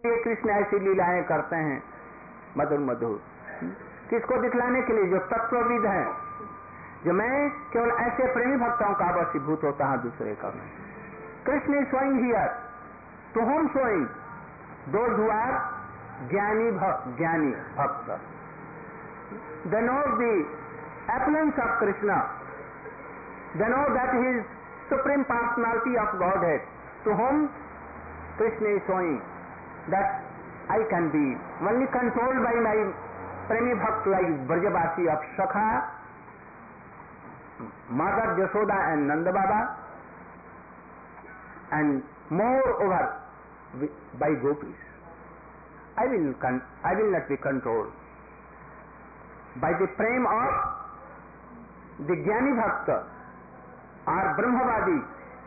ये कृष्ण ऐसी लीलाएं करते हैं मधुर मधुर, किसको दिखलाने के लिए? जो तत्वविद है, जो मैं केवल ऐसे प्रेमी भक्तों का वशीभूत होता है, दूसरे का नहीं। Krishna is showing here, to whom showing? Those who are jnani bhakta, they know the appearance of Krishna, they know that he is supreme personality of Godhead, to whom Krishna is showing that I can be only controlled by my premi bhakt like Brajavasi of Shakha, Mother Yashoda and Nanda Baba, and moreover by gopis. I will not be controlled by the prem of the Jnani Bhakta or Brahmavadi,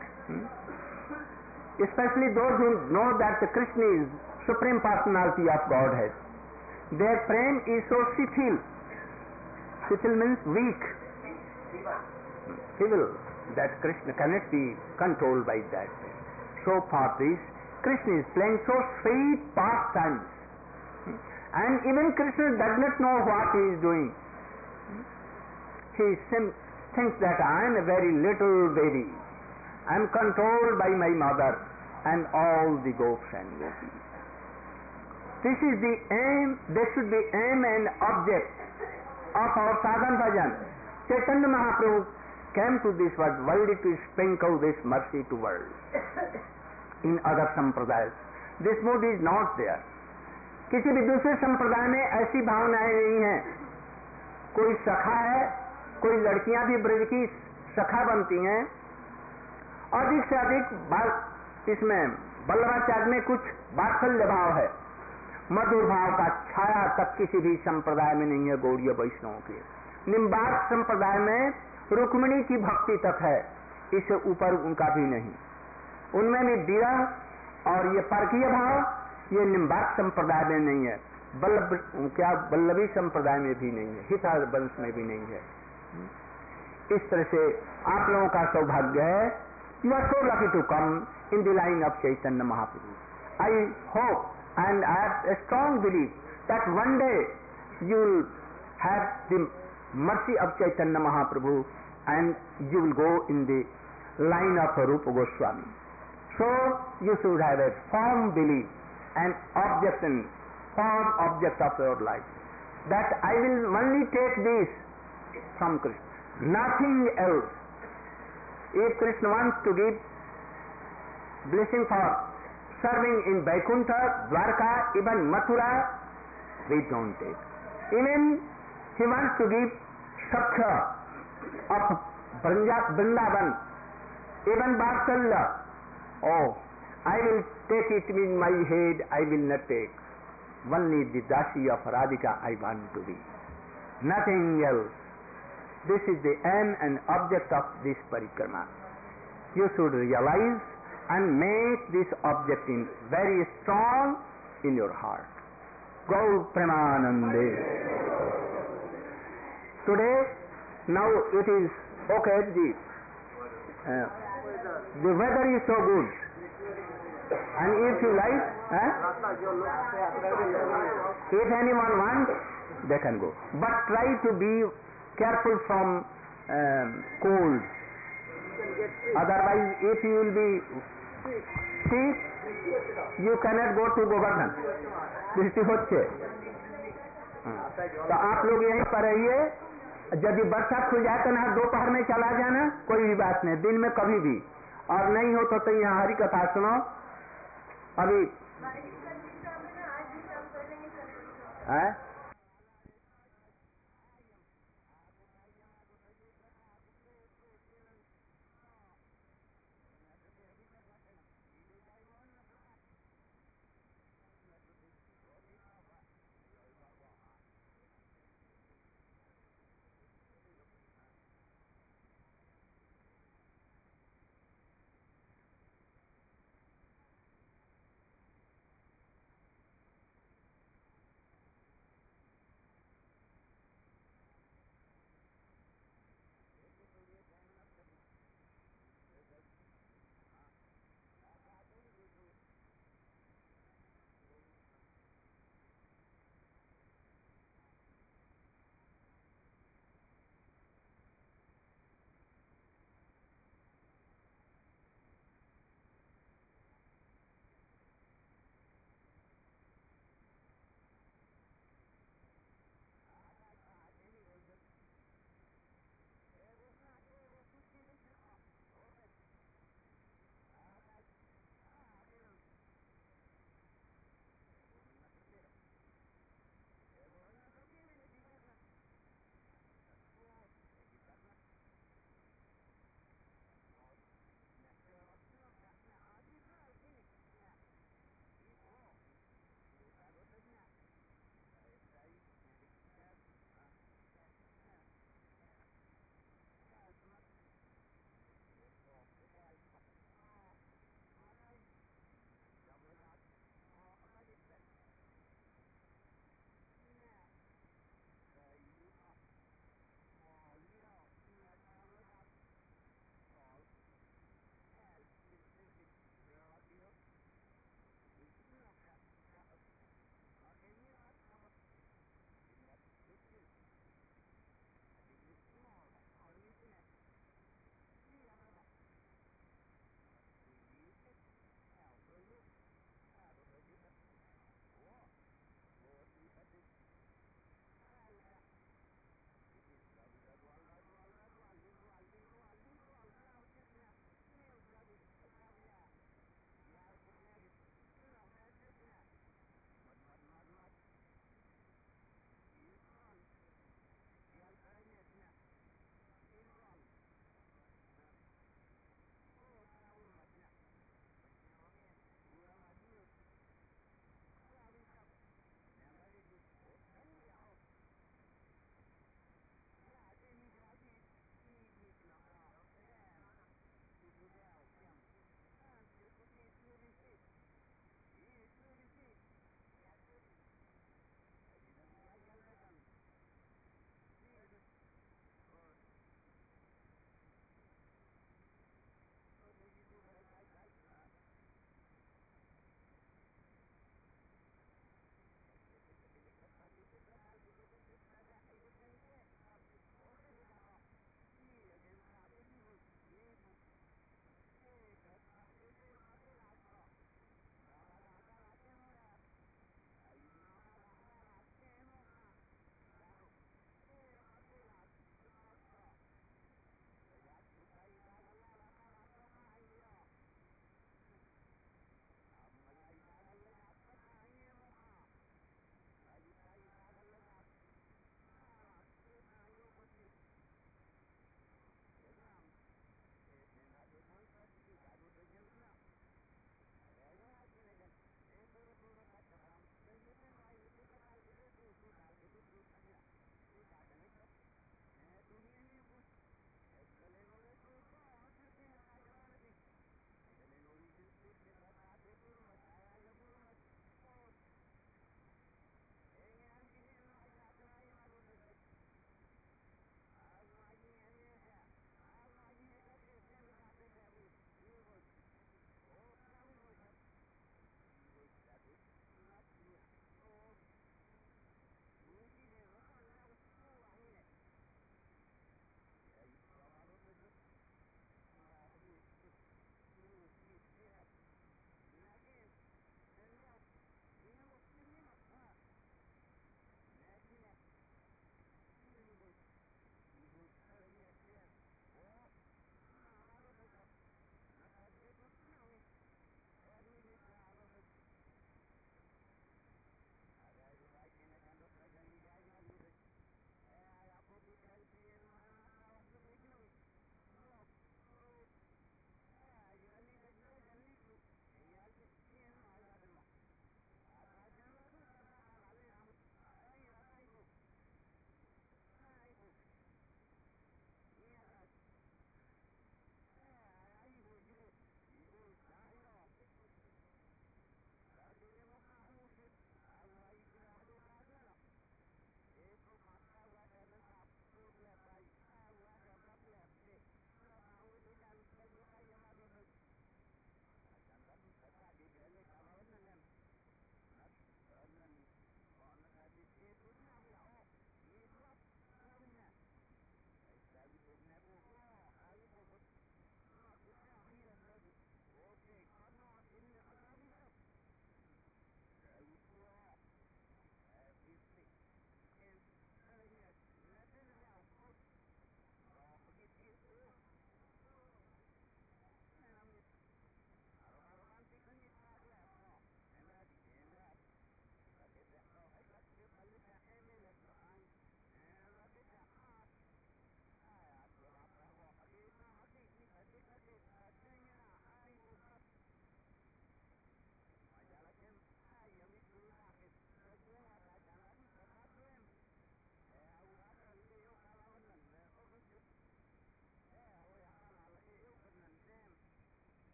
especially those who know that the Krishna is Supreme Personality of Godhead. Their prem is so shithil. Shithil means weak, feeble, that Krishna cannot be controlled by that. So for this, Krishna is playing so sweet pastimes, and even Krishna does not know what he is doing. He thinks that I am a very little baby, I am controlled by my mother and all the gopis and gopis. This is the aim, this should be aim and object of our sadhan bhajan. Chaitanya Mahaprabhu came to this world to sprinkle this mercy to world. In other sampradayas, this mood is not there. किसी भी दूसरे संप्रदाय में ऐसी भावनाएं नहीं है। कोई सखा है, कोई लड़कियां भी ब्रज की सखा बनती हैं, अधिक से अधिक इसमें बल्लभाचार्य में कुछ वात्सल्य भाव है, मधुर भाव का छाया तक किसी भी संप्रदाय में नहीं है। गौड़ीय वैष्णवों के निम्बार्क संप्रदाय में रुक्मिणी की भक्ति तक है, इससे ऊपर उनका भी नहीं। उनमें भी विरह और ये परकीय भाव ये निम्बार्क संप्रदाय में नहीं है, वल्लभी संप्रदाय में भी नहीं है, हितार वंश में भी नहीं है। इस तरह से आप लोगों का सौभाग्य है, you are so lucky to come in the line of Chaitanya Mahaprabhu. I hope and I have a strong believe that one day you will have the mercy of Chaitanya Mahaprabhu and you will go in the line of Rupa Goswami. So you should have a firm belief and firm object of your life, that I will only take this from Krishna, nothing else. If Krishna wants to give blessing for serving in Vaikuntha, Dwarka, even Mathura, we don't take. Even he wants to give Sakhya of Vrindavan, even Vatsalya, oh, I will take it in my head, I will not take. Only the Dasi of Radhika I want to be, nothing else. This is the aim and object of this parikrama. You should realize and make this object in very strong in your heart. Gaur Premanande. Today, now it is okay, the weather is so good, and if you like, if anyone wants, they can go. But try to be careful from cold. Otherwise, if you will be sick, you cannot go to Govardhan. बृष्टि होच्छे, तो आप लोग यहीं पर रहिए। यदि वर्षा खुल जाए तो ना दोपहर में चला जाना, कोई भी बात नहीं, दिन में कभी भी, और नहीं हो तो यहाँ हरि कथा सुनो। अभी